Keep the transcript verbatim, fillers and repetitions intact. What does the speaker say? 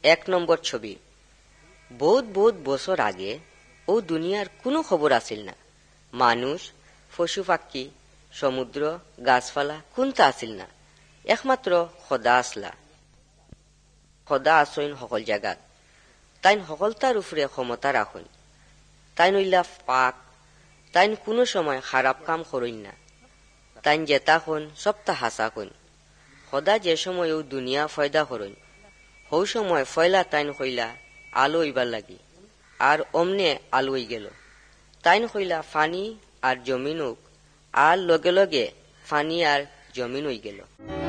এক নম্বর ছবি। বহুত বহুত বছর আগে ও দুনিয়ার কোনো খবর আসিল না। মানুষ, পশু পাখি, সমুদ্র, গাছপালা কোনটা আসিল না। একমাত্র খোদা আসলা। খোদা আসইন সকল জায়গাত। তাইন সকলতার উপরে ক্ষমতা রাখুন। তাই নইলা পাক, তাইন কোনো সময় খারাপ কাম করইন না। তাইন জেতা খুন সবটা হাসা খুন। খোদা যে সময় ও দুনিয়া ফয়দা করইন, হৌ সময় ফয়লা তাইন কইলা আলো হইবার লাগি, আর অমনে আলো হই গেল। তাইন কইলা ফানি আর জমিন হোক, আর লগে লগে ফানি আর জমিন হই গেল।